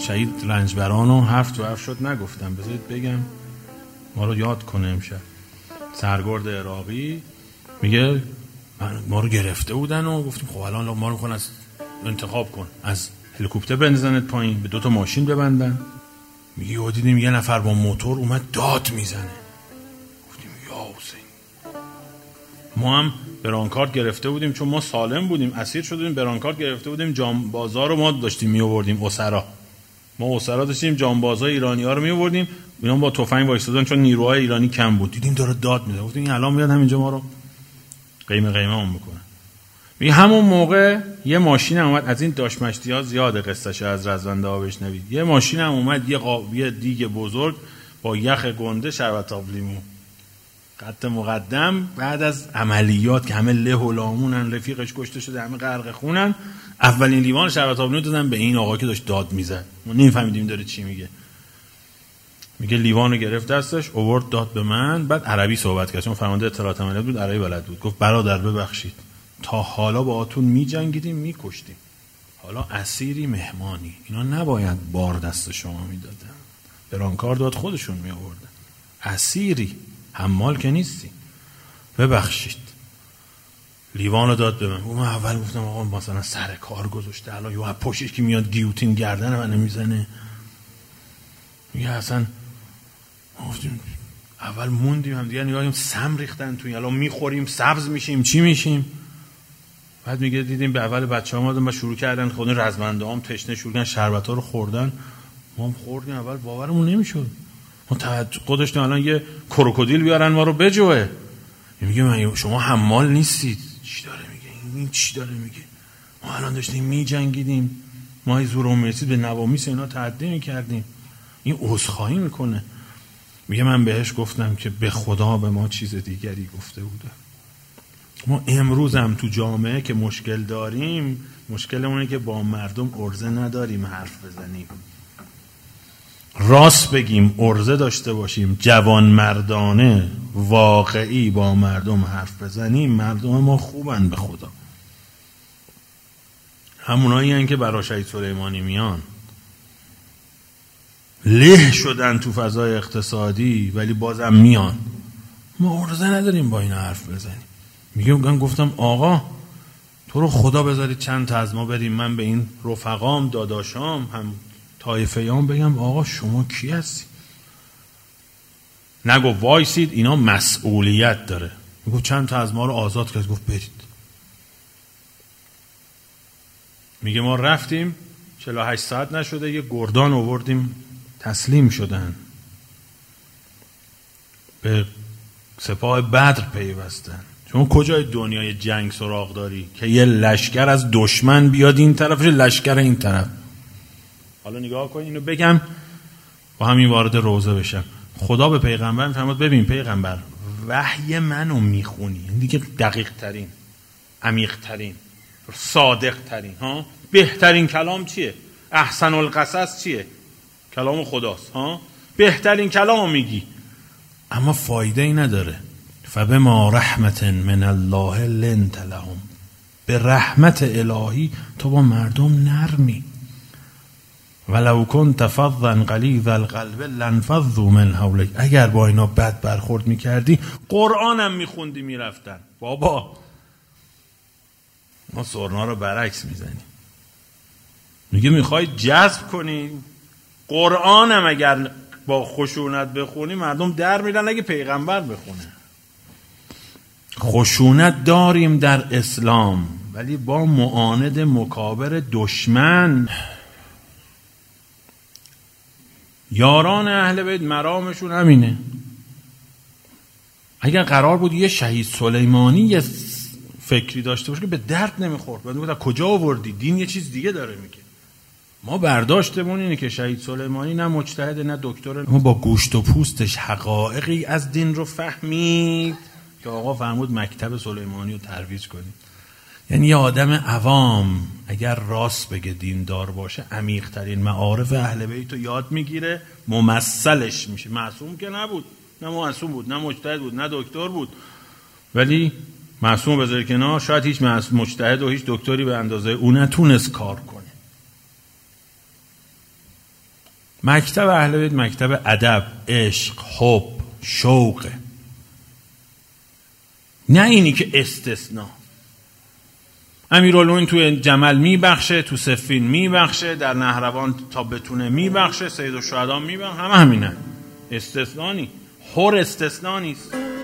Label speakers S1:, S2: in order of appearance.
S1: شهید رنجبرانو حرف شد نگفتم، بذارید بگم ما رو یاد کنه امشب. سرگرد عراقی میگه ما رو گرفته بودن و گفتیم خب الان ما رو میخوان از انتخاب کن، از هلیکوپتر بندازنت پایین، به 2 ماشین ببندن. میگه یهو دیدیم یه نفر با موتور اومد داد میزنه. گفتیم یا حسین. ما هم برانکارد گرفته بودیم چون ما سالم بودیم، اسیر شده بودیم، برانکارد گرفته بودیم، جانبازا رو ما داشتیم میآوردیم، ما اسرا داشتیم جانبازای ایرانی‌ها رو میآوردیم، اینا با تفنگ وایسادن چون نیروهای ایرانی کم بود. دیدیم داره داد میزنه، گفتیم الان میاد همینجا ما رو قیمه میکنه. میگه همون موقع یه ماشین هم اومد، از این داشمشتی‌ها زیاده قصه‌شو از رزونده ها بشنوید. یه ماشین هم اومد، یه دیگ بزرگ با یخ گنده شربت آب لیمو قد مقدم، بعد از عملیات که همه له و لامونن، رفیقش کشته شده، همه غرق خونن، اولین لیوان شربت آب لیمو دادن به این آقا که داشت داد میزد. ما نمی‌فهمیدیم داره چی میگه. میگه لیوانو گرفت دستش، آورد داد به من، بعد عربی صحبت کرد چون فرمانده اطلاعات عملیات بود، عربی بلد بود. گفت برادر ببخشید، تا حالا با آتون می‌جنگیدیم می‌کشتیم، حالا اسیری مهمانی، اینا نباید بار دست شما میدادن، برانکار داد خودشون میآوردن، اسیری حمال که نیستی، ببخشید. لیوانو داد به من اول گفتم آقا مثلا سر کار گذاشته، الان یه پشتش که میاد گیوتین گردن منو میزنه. میگه اصلا گفتیم اول موندیم هم دیگه، نگاهیم سم ریختن توی، الان میخوریم سبز میشیم چی میشیم. بعد میگه دیدیم به اول بچه‌ها اومدن و شروع کردن خود رزمنده هم تشنه شروع کردن شربتا رو خوردن، ما هم خوردیم، اول باورمون نمیشد، ما توقع داشتیم الان یه کروکودیل بیارن ما رو بجوه. میگه شما حمال نیستید. چی داره میگه این چی داره میگه؟ ما الان داشتیم میجنگیدیم، ما زورمون میرسید به نوامیس اینا تعدی میکردیم. این عذرخواهی میکنه. میگه من بهش گفتم که به خدا به ما چیز دیگری گفته بوده. ما امروز هم تو جامعه که مشکل داریم، مشکلمونه که با مردم عرضه نداریم حرف بزنیم، راست بگیم، عرضه داشته باشیم، جوان مردانه واقعی با مردم حرف بزنیم. مردم ما خوبن به خدا، همونایی هن که برای شهید سلیمانی میان، له شدن تو فضای اقتصادی ولی بازم میان. ما عرضه نداریم با این حرف بزنیم. میگم گفتم آقا تو رو خدا بذارید چند تا از ما بریم، من به این رفقام داداشام هم طایفه‌ام بگم آقا شما کی هستی؟ نگو وایسید، اینا مسئولیت داره. میگو چند تا از ما رو آزاد کرد، گفت برید. میگه ما رفتیم 48 ساعت نشده یه گردان آوردیم تسلیم شدن، به سپاه بدر پیوستن. شما کجای دنیای جنگ سراغ داری که یه لشکر از دشمن بیاد این طرفش، لشکر این طرف؟ حالا نگاه کن اینو بگم با همین وارد روزه بشم. خدا به پیغمبر میفرماد ببین پیغمبر وحی منو میخونی، این دیگه دقیق ترین، عمیق ترین، صادق ترین، بهترین کلام چیه؟ احسن القصص چیه؟ کلام خداست. بهترین کلامو میگی اما فایده ای نداره. فبما رحمت من الله لنت لهم، به رحمت الهی تو با مردم نرمی. ولو كنت فظا غلیظ القلب لانفضوا من حولک، اگر با اینا بد برخورد میکردی قرآنم میخوندی میرفتن. بابا ما سرنا رو برعکس میزنیم. میگه میخوای جذب کنی قرآنم اگر با خشونت بخونی مردم در میرن، اگه پیغمبر بخونه. خشونت داریم در اسلام ولی با معاند مکابر دشمن. یاران اهل بیت مرامشون همینه. اگر قرار بود یه شهید سلیمانی یه فکری داشته باشه که به درد نمیخورد، بعد میگه کجا آوردی؟ دین یه چیز دیگه داره میگه. ما برداشتمون اینه که شهید سلیمانی نه مجتهد نه دکتر، ما با گوشت و پوستش حقایقی از دین رو فهمید که آقا فرمود مکتب سلیمانی رو ترویج کنید. یعنی یه آدم عوام اگر راست بگه دیندار باشه عمیق ترین معارف اهل بیت رو یاد میگیره، ممثلش میشه. معصوم که نبود، نه معصوم بود، نه مجتهد بود، نه دکتر بود، ولی معصوم بذاری کنار، شاید هیچ مجتهد و هیچ دکتری به اندازه اون نتونست کار کنه. مکتب اهل بیت مکتب ادب، عشق، حب، شوقه، نه اینی که استثناء. امیرالمومنین توی جمل میبخشه، تو صفین میبخشه، در نهروان تا بتونه میبخشه، سید الشهدا میبخشه، همه همینه، استثناء نی، حر استثناء نیست.